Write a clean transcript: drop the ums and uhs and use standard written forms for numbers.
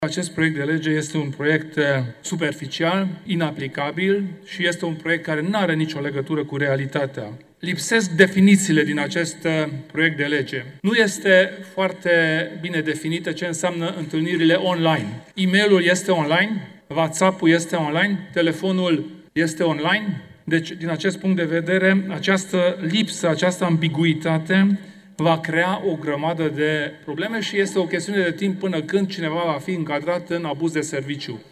Acest proiect de lege este un proiect superficial, inaplicabil și este un proiect care nu are nicio legătură cu realitatea. Lipsesc definițiile din acest proiect de lege. Nu este foarte bine definită ce înseamnă întâlnirile online. E-mailul este online, WhatsApp-ul este online, telefonul este online. Deci, din acest punct de vedere, această lipsă, această ambiguitate va crea o grămadă de probleme și este o chestiune de timp până când cineva va fi încadrat în abuz de serviciu.